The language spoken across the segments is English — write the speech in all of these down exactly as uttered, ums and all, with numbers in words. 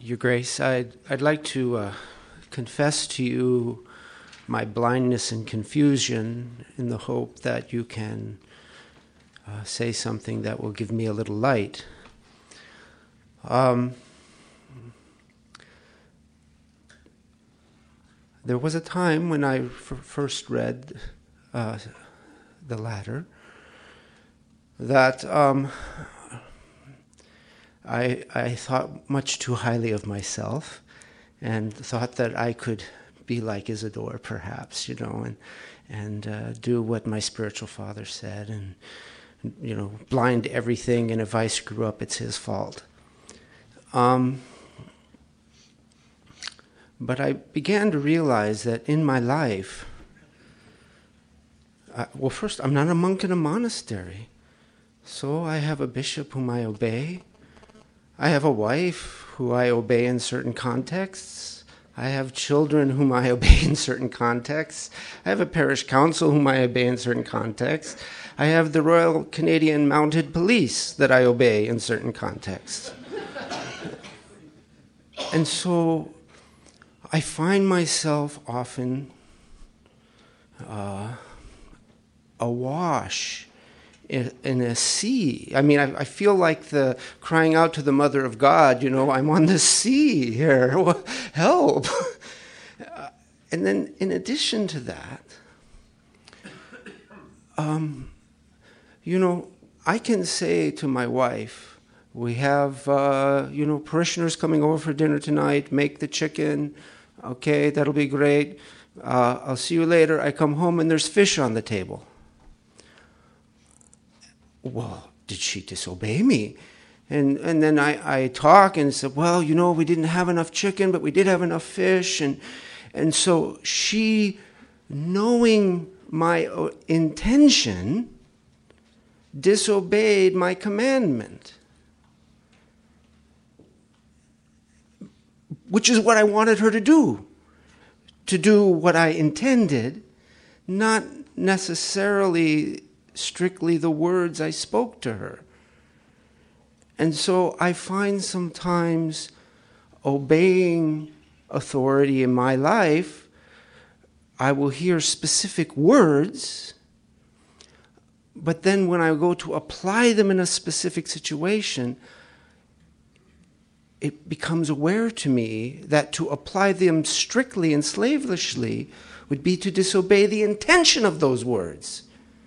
Your Grace, I'd, I'd like to uh, confess to you my blindness and confusion in the hope that you can uh, say something that will give me a little light. Um, there was a time when I f- first read uh, the latter that um, I, I thought much too highly of myself and thought that I could be like Isidore, perhaps, you know, and and uh, do what my spiritual father said, and, you know, blind everything, and if I screw up, it's his fault. Um, but I began to realize that in my life, uh, well, first, I'm not a monk in a monastery, so I have a bishop whom I obey. I have a wife who I obey in certain contexts. I have children whom I obey in certain contexts. I have a parish council whom I obey in certain contexts. I have the Royal Canadian Mounted Police that I obey in certain contexts. And so I find myself often uh, awash in, in a sea. I mean, I, I feel like the crying out to the Mother of God, you know, I'm on the sea here, help. Uh, and then in addition to that, um, you know, I can say to my wife, we have, uh, you know, parishioners coming over for dinner tonight, make the chicken, okay, that'll be great. Uh, I'll see you later. I come home and there's fish on the table. Well, did she disobey me? And and then I, I talk and said, well, you know, we didn't have enough chicken, but we did have enough fish. And, and so she, knowing my intention, disobeyed my commandment, which is what I wanted her to do, to do what I intended, not necessarily strictly the words I spoke to her. And so I find sometimes obeying authority in my life, I will hear specific words, but then when I go to apply them in a specific situation, it becomes aware to me that to apply them strictly and slavishly would be to disobey the intention of those words.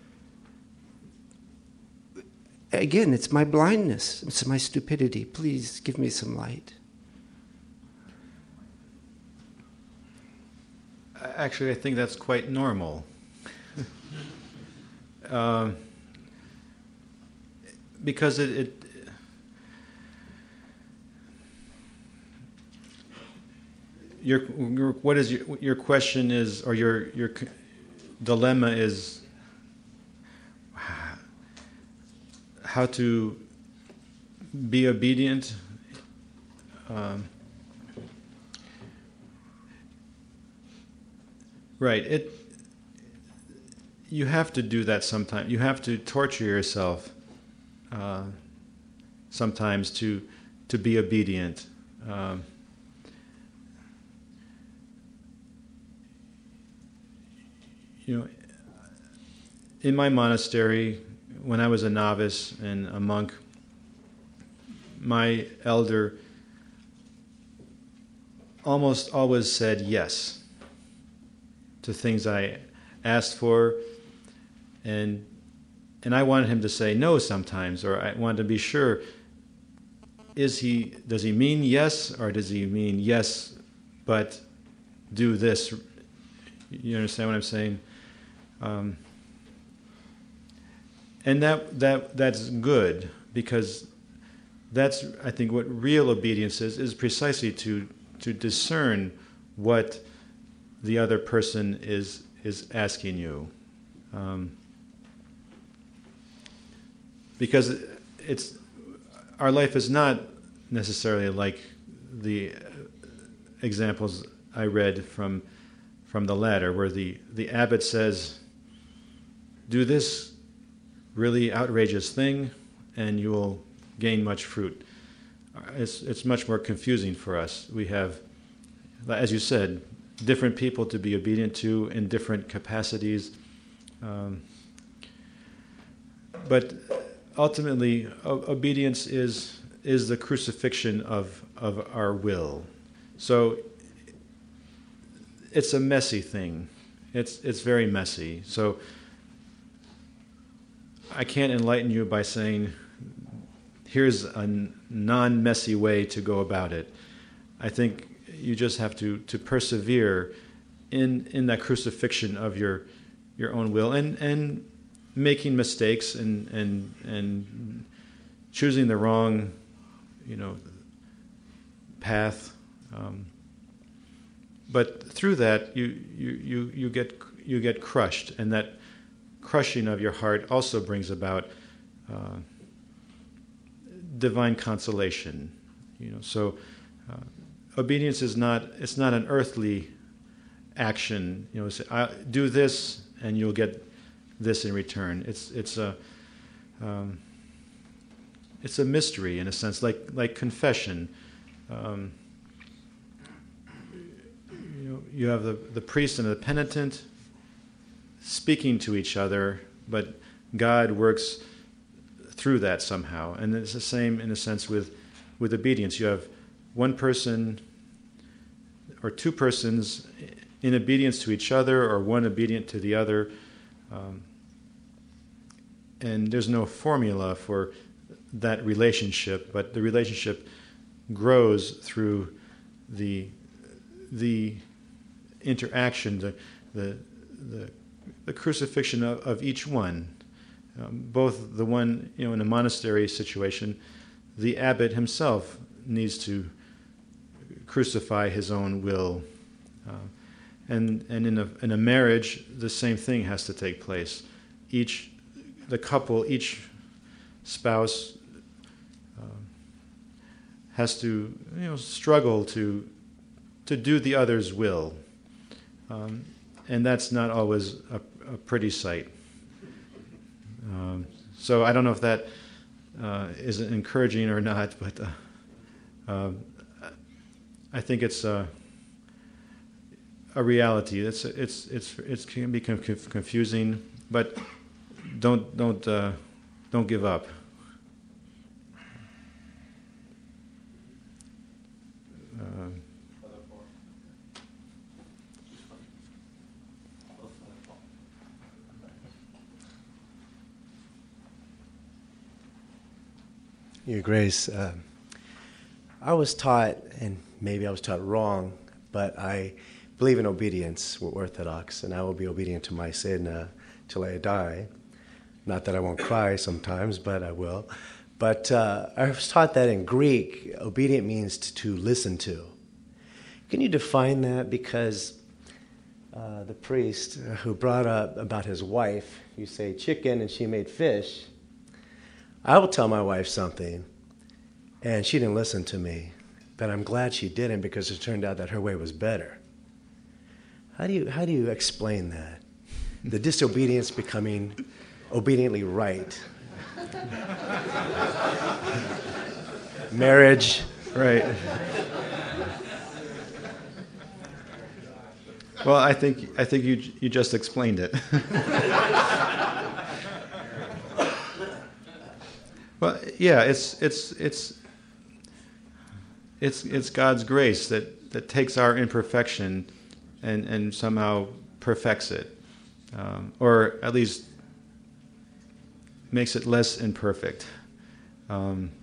Again, it's my blindness, it's my stupidity. Please give me some light. Actually, I think that's quite normal. um, because it, it your, your what is your your question is, or your your dilemma is how to be obedient. Um, right. It. You have to do that sometimes. You have to torture yourself uh, sometimes to to be obedient. Um, you know, in my monastery, when I was a novice and a monk, my elder almost always said yes to things I asked for, and and I wanted him to say no sometimes, or I wanted to be sure, is he does he mean yes, or does he mean yes, but do this? You understand what I'm saying? Um, And that, that that's good, because that's, I think, what real obedience is, is precisely to to discern what the other person is is asking you. Um, because it's our life is not necessarily like the examples I read from from the latter, where the, the abbot says, do this really outrageous thing and you will gain much fruit. it's it's much more confusing for us. We have, as you said, different people to be obedient to in different capacities. Um, but ultimately, o- obedience is is the crucifixion of of our will. So it's a messy thing. It's it's very messy. So I can't enlighten you by saying, here's a non-messy way to go about it. I think you just have to, to persevere in in that crucifixion of your your own will, and, and making mistakes and and and choosing the wrong, you know, path. Um, but through that, you, you you you get you get crushed, and that crushing of your heart also brings about uh, divine consolation. You know, so uh, obedience is not it's not an earthly action. You know, say, I, do this and you'll get this in return. It's it's a um, it's a mystery in a sense, like like confession. Um, you know, you have the the priest and the penitent speaking to each other, but God works through that somehow. And it's the same in a sense with with obedience. You have one person or two persons in obedience to each other, or one obedient to the other. Um, and there's no formula for that relationship, but the relationship grows through the the interaction, the the the, the crucifixion of, of each one. Um, both the one, you know, in a monastery situation, the abbot himself needs to crucify his own will. Uh, and and in a in a marriage, the same thing has to take place. Each the couple, each spouse uh, has to, you know, struggle to to do the other's will, um, and that's not always a, a pretty sight. Um, so I don't know if that uh, is encouraging or not, but uh, uh, I think it's a, a reality. It's it's it's it can be conf- confusing, but don't don't uh, don't give up. Uh, Your Grace, uh, I was taught, and maybe I was taught wrong, but I believe in obedience. We're Orthodox, and I will be obedient to my sin uh, till I die. Not that I won't cry sometimes, but I will. But uh, I was taught that in Greek, obedient means to, to listen to. Can you define that? Because uh, the priest who brought up about his wife, you say chicken and she made fish. I will tell my wife something, and she didn't listen to me. But I'm glad she didn't, because it turned out that her way was better. How do you how do you explain that? The disobedience becoming obediently right. Marriage. Right. Well, I think I think you you just explained it. Well, yeah, it's it's it's it's it's God's grace that, that takes our imperfection and, and somehow perfects it, um, or at least makes it less imperfect. Um,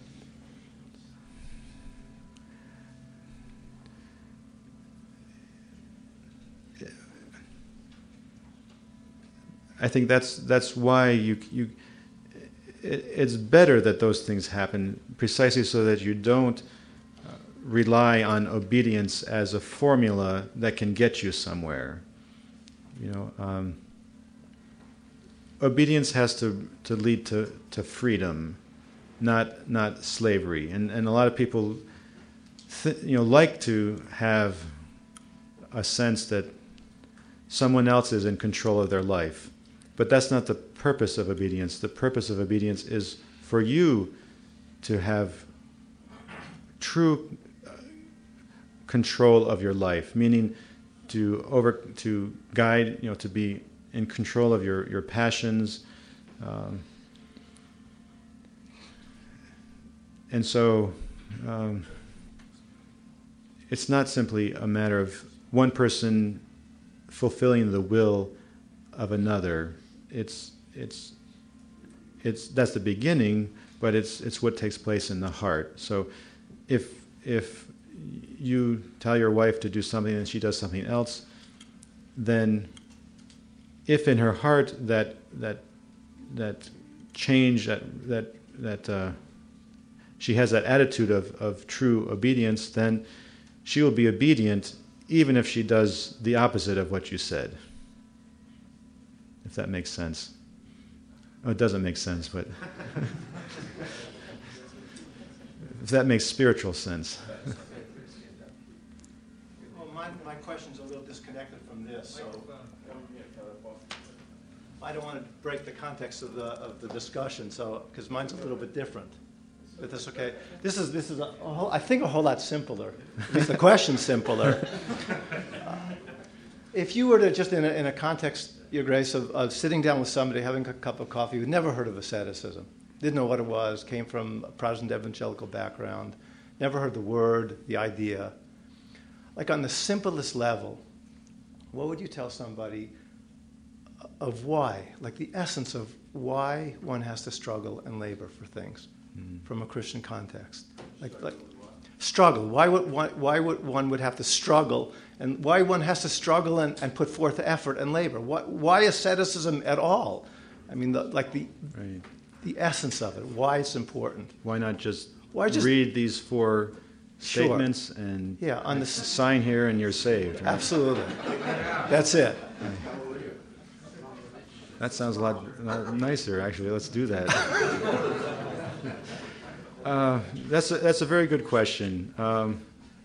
I think that's that's why you you. It, it's better that those things happen, precisely so that you don't uh, rely on obedience as a formula that can get you somewhere. You know, um, obedience has to, to lead to, to freedom, not not slavery. And and a lot of people, th- you know, like to have a sense that someone else is in control of their life. But that's not the purpose of obedience. The purpose of obedience is for you to have true uh, control of your life, meaning to over to guide, you know, to be in control of your your passions, um, and so um, it's not simply a matter of one person fulfilling the will of another. It's it's it's that's the beginning, but it's it's what takes place in the heart. So if if you tell your wife to do something and she does something else, then if in her heart that that that change, that that that uh, she has that attitude of, of true obedience, then she will be obedient even if she does the opposite of what you said. If that makes sense. Oh, it doesn't make sense, but if that makes spiritual sense. Well, my, my question's a little disconnected from this, so I don't want to break the context of the of the discussion, so because mine's a little bit different. Is this okay? This is this is a, a whole, I think a whole lot simpler. At least the question's simpler. Uh, if you were to just in a, in a context, Your Grace, of, of sitting down with somebody, having a cup of coffee, who'd never heard of asceticism, didn't know what it was, came from a Protestant evangelical background, never heard the word, the idea, like on the simplest level, what would you tell somebody of why, like the essence of why one has to struggle and labor for things mm-hmm. from a Christian context? Like, like struggle. Why would one, why would one would have to struggle, and why one has to struggle and, and put forth effort and labor? Why, why asceticism at all? I mean, the, like the right. the essence of it. Why it's important? Why not just, why just read these four statements sure. and yeah, on the sign here and you're saved? Right? Absolutely. That's it. That sounds a lot, a lot nicer, actually. Let's do that. uh, that's a, that's a very good question. Um,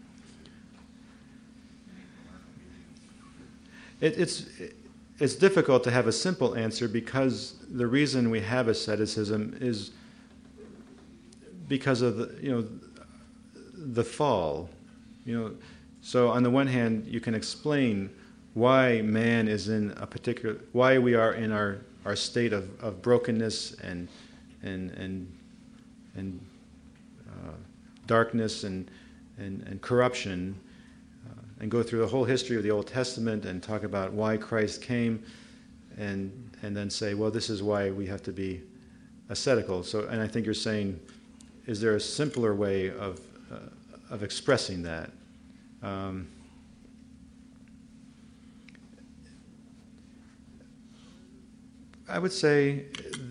it, it's it's difficult to have a simple answer because the reason we have asceticism is because of the you know the fall. You know, so on the one hand, you can explain why man is in a particular, why we are in our, our state of, of brokenness and and and and uh, darkness and and, and corruption, uh, and go through the whole history of the Old Testament and talk about why Christ came, and and then say, well, this is why we have to be ascetical. So, and I think you're saying, is there a simpler way of uh, of expressing that? Um, I would say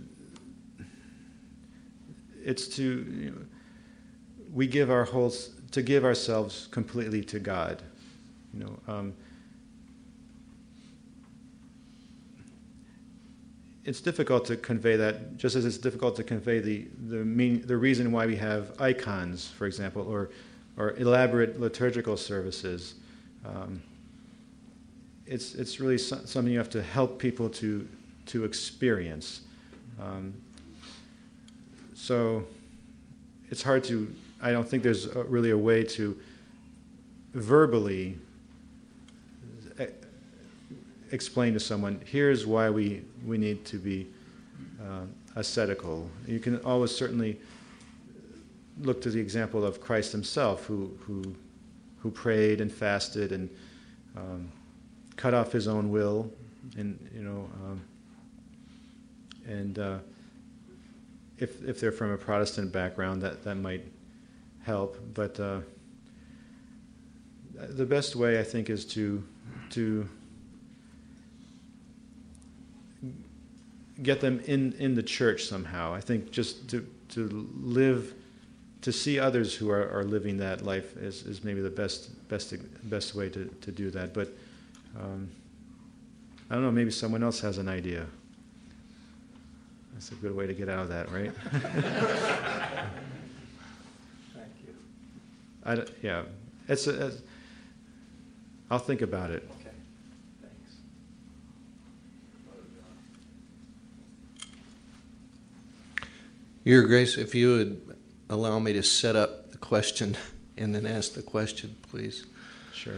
it's to you know, we give our whole to give ourselves completely to God. You know, um, it's difficult to convey that, just as it's difficult to convey the the mean the reason why we have icons, for example, or or elaborate liturgical services. Um, it's it's really so, something you have to help people to. to experience. Um, so it's hard to, I don't think there's a, really a way to verbally e- explain to someone, here's why we, we need to be uh, ascetical. You can always certainly look to the example of Christ himself, who who, who prayed and fasted and um, cut off his own will, and you know, um, And uh, if if they're from a Protestant background, that, that might help. But uh, the best way, I think, is to to get them in, in the church somehow. I think just to to live, to see others who are, are living that life is, is maybe the best best best way to, to do that. But um, I don't know. Maybe someone else has an idea. That's a good way to get out of that, right? Thank you. I don't, yeah, it's, a, it's. I'll think about it. Okay. Thanks. Your Grace, if you would allow me to set up the question and then ask the question, please. Sure.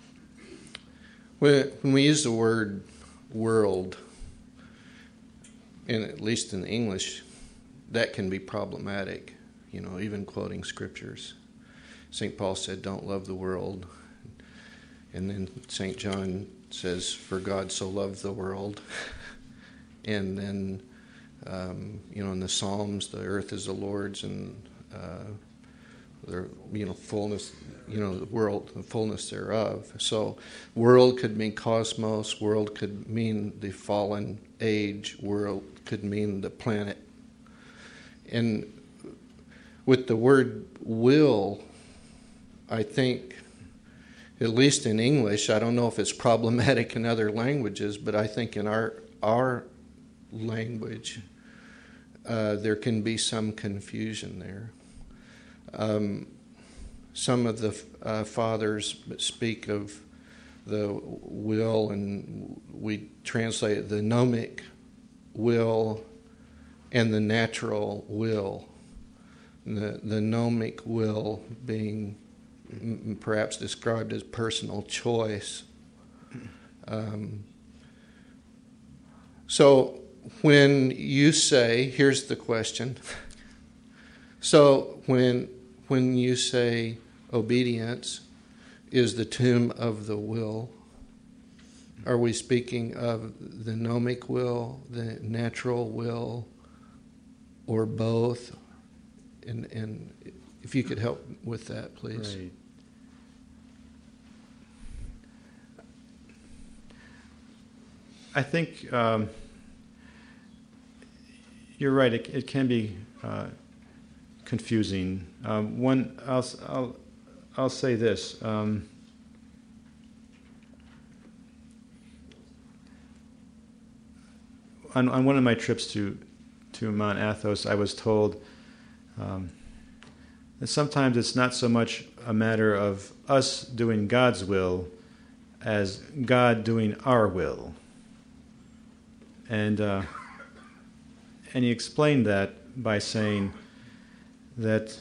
When, when we use the word world, and at least in English, that can be problematic, you know, even quoting scriptures. Saint Paul said, don't love the world. And then Saint John says, for God so loved the world. And then, um, you know, in the Psalms, the earth is the Lord's, and uh, the, you know, fullness, you know, the world, the fullness thereof. So world could mean cosmos, world could mean the fallen age, world could mean the planet. And with the word will, I think, at least in English, I don't know if it's problematic in other languages, but I think in our our language, uh, there can be some confusion there. Um, some of the uh, fathers speak of the will, and we translate it, the gnomic will and the natural will. The, the gnomic will being m- perhaps described as personal choice. Um, so when you say, here's the question. So when when you say obedience is the tomb of the will, are we speaking of the gnomic will, the natural will, or both? And, and if you could help with that, please. Right. I think um, you're right. It, it can be uh, confusing. Um, one, I'll, I'll, I'll say this. Um, on, on one of my trips to to Mount Athos, I was told um, that sometimes it's not so much a matter of us doing God's will as God doing our will. And uh, and he explained that by saying that,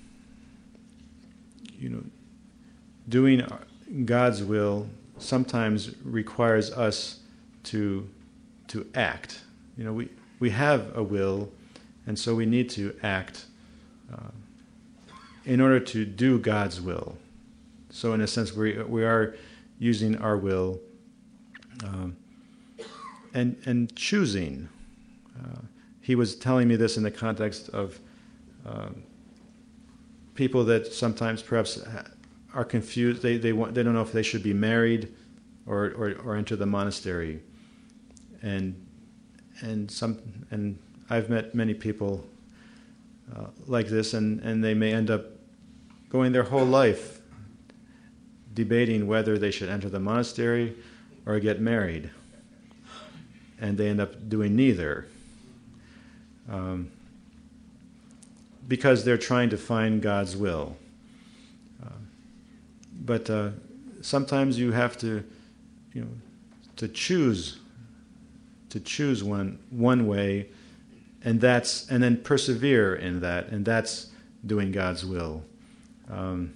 you know, doing God's will sometimes requires us to to act. You know, we, we have a will, and so we need to act uh, in order to do God's will. So in a sense, we we are using our will um, and and choosing. Uh, he was telling me this in the context of uh, people that sometimes perhaps are confused. They they want they don't know if they should be married or or, or enter the monastery. And and some and I've met many people uh, like this, and, and they may end up going their whole life debating whether they should enter the monastery or get married, and they end up doing neither um, because they're trying to find God's will. Uh, but uh, sometimes you have to, you know, to choose. to choose one one way, and that's and then persevere in that, and that's doing God's will. Um,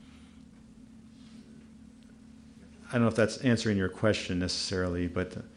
I don't know if that's answering your question necessarily, but uh,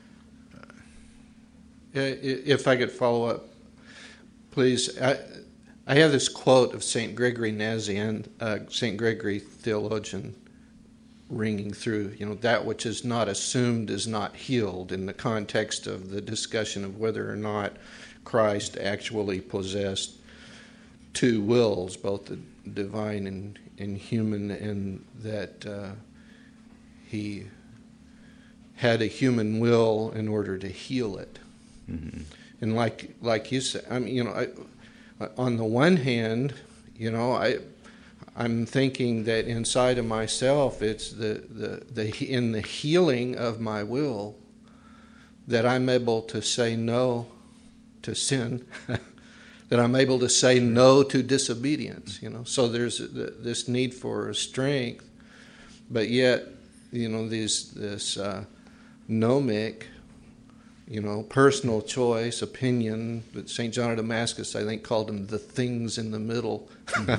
if I could follow up, please. I, I have this quote of Saint Gregory Nazian, uh, Saint Gregory theologian, ringing through, you know, that which is not assumed is not healed, in the context of the discussion of whether or not Christ actually possessed two wills, both the divine and, and human, and that uh, he had a human will in order to heal it. Mm-hmm. And like like you said, I mean, you know, I, on the one hand, you know, I. I'm thinking that inside of myself, it's the, the, the in the healing of my will that I'm able to say no to sin, that I'm able to say no to disobedience. You know, so there's this need for strength, but yet, you know, these this uh, gnomic, you know, personal choice, opinion, that Saint John of Damascus, I think, called them the things in the middle. Mm-hmm.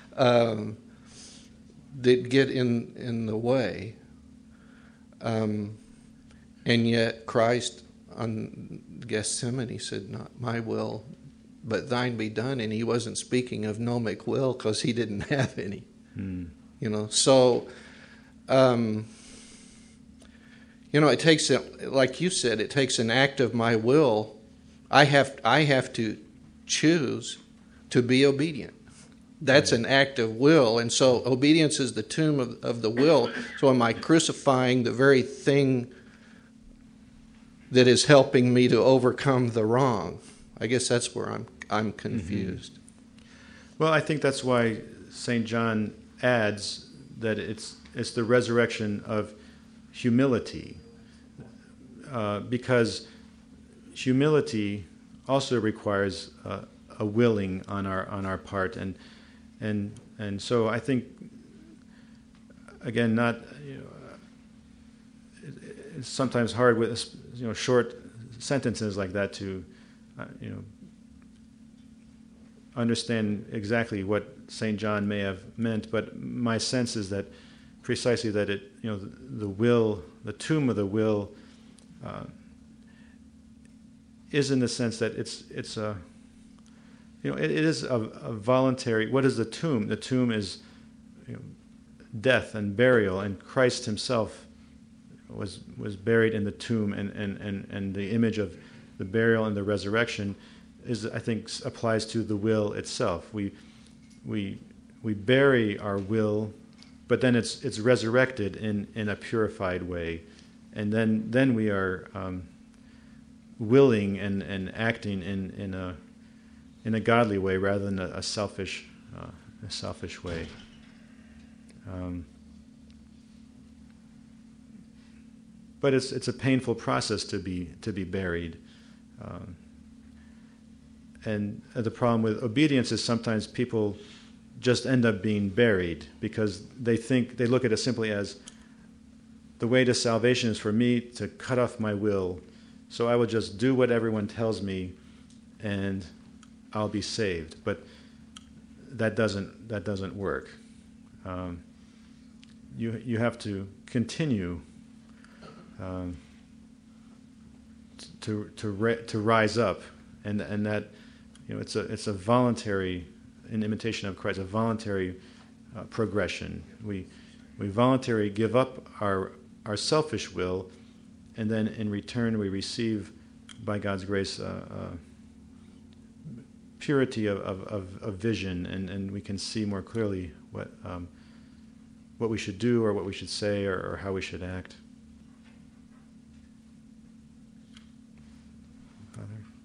um, that get in, in the way. Um, and yet Christ on Gethsemane said, not my will, but thine be done. And he wasn't speaking of gnomic will because he didn't have any. Mm. You know, so, um, you know, it takes, a, like you said, it takes an act of my will. I have, I have to choose to be obedient. That's an act of will. And so obedience is the tomb of, of the will. So am I crucifying the very thing that is helping me to overcome the wrong? I guess that's where I'm I'm confused. Mm-hmm. Well, I think that's why Saint John adds that it's it's the resurrection of humility, uh, because humility also requires uh, a willing on our on our part, and and and so I think again, not you know, it, it's sometimes hard with you know short sentences like that to uh, you know understand exactly what Saint John may have meant, but my sense is that precisely that it you know the, the will, the tomb of the will, uh, is in the sense that it's it's a you know it, it is a, a voluntary. What is the tomb? The tomb is you know, death and burial, and Christ Himself was was buried in the tomb, and, and, and, and the image of the burial and the resurrection is, I think, applies to the will itself. We we we bury our will, but then it's it's resurrected in, in a purified way, and then then we are um, willing and, and acting in, in a in a godly way rather than a, a selfish uh, a selfish way. Um, but it's it's a painful process to be to be buried, um, and the problem with obedience is sometimes people just end up being buried because they think they look at it simply as the way to salvation is for me to cut off my will, so I will just do what everyone tells me, and I'll be saved. But that doesn't that doesn't work. Um, you you have to continue um, to to re- to rise up, and and that you know it's a it's a voluntary, in imitation of Christ, a voluntary uh, progression. We we voluntarily give up our our selfish will, and then in return we receive, by God's grace, uh, uh, purity of, of, of vision, and, and we can see more clearly what um, what we should do, or what we should say, or, or how we should act. Father?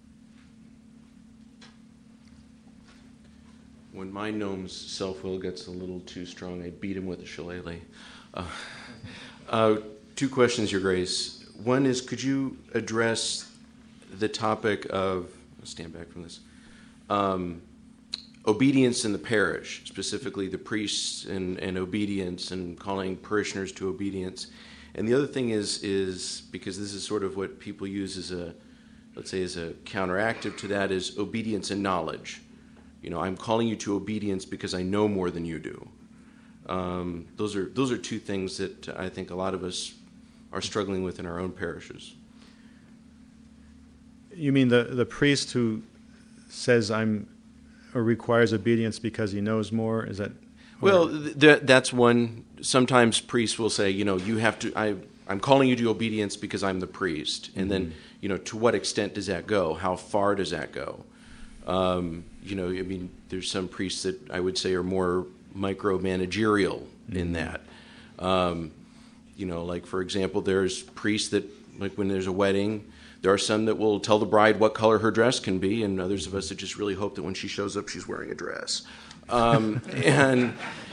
When my gnome's self-will gets a little too strong, I beat him with a shillelagh. Uh, uh, two questions, Your Grace. One is, could you address the topic of, I'll stand back from this, um, obedience in the parish, specifically the priests and, and obedience and calling parishioners to obedience. And the other thing is, is because this is sort of what people use as a, let's say as a counteractive to that, is obedience and knowledge. You know, I'm calling you to obedience because I know more than you do. Um, those are those are two things that I think a lot of us are struggling with in our own parishes. You mean the, the priest who says I'm, or requires obedience because he knows more? Is that? Well, th- that's one. Sometimes priests will say, you know, you have to. I, I'm calling you to obedience because I'm the priest, and mm-hmm. then, you know, to what extent does that go? How far does that go? Um, you know, I mean, there's some priests that I would say are more micromanagerial mm-hmm. in that. Um, you know, like for example, there's priests that, like when there's a wedding, there are some that will tell the bride what color her dress can be, and others of us that just really hope that when she shows up, she's wearing a dress. Um, and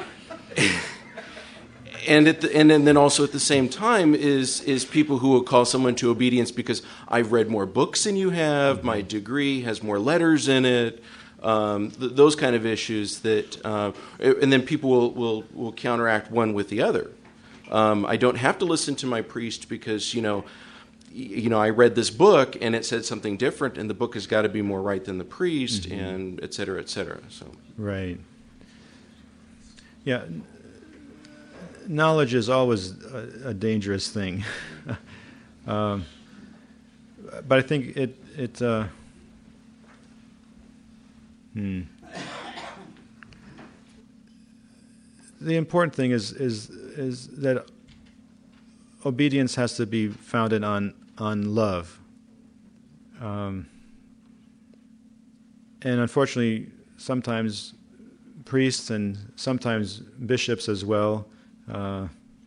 and, at the, and then also at the same time is is people who will call someone to obedience because I've read more books than you have, my degree has more letters in it, um, th- those kind of issues that, uh, and then people will, will, will counteract one with the other. Um, I don't have to listen to my priest because, you know, you know, I read this book and it said something different, and the book has got to be more right than the priest, mm-hmm. and et cetera, et cetera. So right. Yeah, n- knowledge is always a, a dangerous thing. um, but I think it it. Uh, hmm. The important thing is is is that obedience has to be founded on on love. Um, and unfortunately, sometimes priests and sometimes bishops as well uh,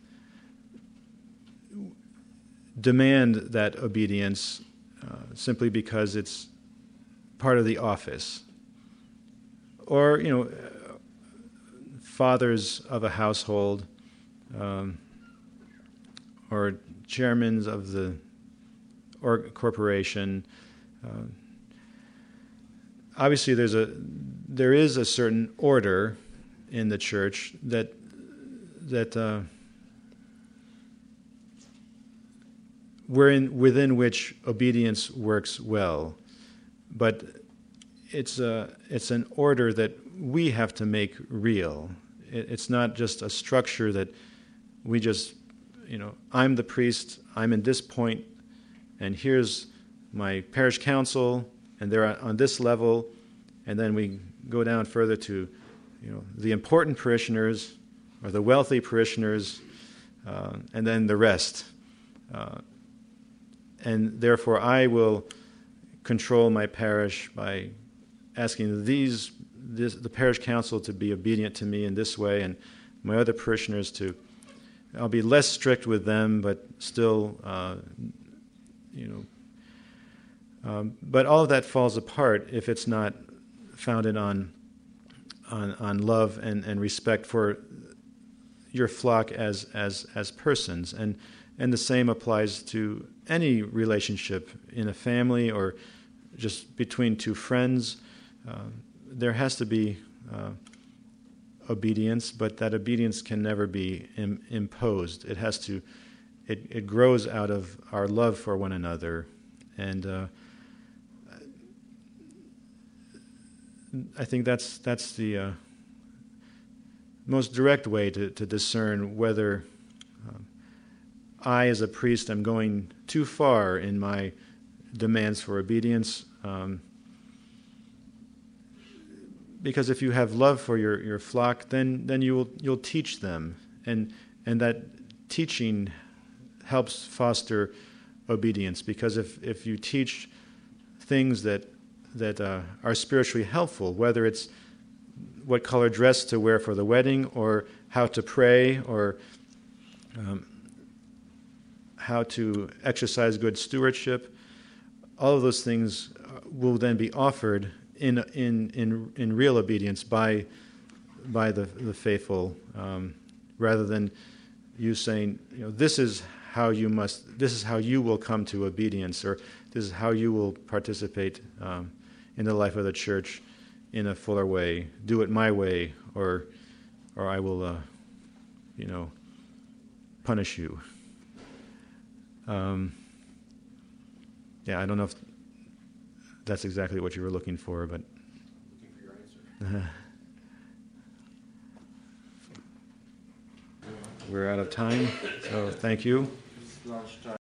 demand that obedience uh, simply because it's part of the office. Or, you know, fathers of a household um, or chairmen of the or corporation. Uh, obviously, there's a there is a certain order in the church that that uh, wherein within which obedience works well, but it's a it's an order that we have to make real. It, it's not just a structure that we just, you know, I'm the priest, I'm in this point, and here's my parish council, and they're on this level, and then we go down further to, you know, the important parishioners or the wealthy parishioners, uh, and then the rest. Uh, and therefore, I will control my parish by asking these this, the parish council to be obedient to me in this way, and my other parishioners to. I'll be less strict with them, but still, uh, you know. Um, but all of that falls apart if it's not founded on on, on love and, and respect for your flock as as as persons, and and the same applies to any relationship in a family or just between two friends. Uh, there has to be uh, obedience, but that obedience can never be im- imposed. It has to. It, it grows out of our love for one another, and uh, I think that's that's the uh, most direct way to, to discern whether um, I, as a priest, am going too far in my demands for obedience. Um, because if you have love for your, your flock, then then you will you'll teach them, and and that teaching helps foster obedience. Because if, if you teach things that that uh, are spiritually helpful, whether it's what color dress to wear for the wedding, or how to pray, or um, how to exercise good stewardship, all of those things will then be offered in in in, in real obedience by by the the faithful, um, rather than you saying, you know, this is how you must, this is how you will come to obedience, or this is how you will participate um, in the life of the church in a fuller way. Do it my way, or or I will, uh, you know, punish you. Um, yeah, I don't know if that's exactly what you were looking for, but. Looking for your answer. We're out of time, so thank you. It's lunchtime.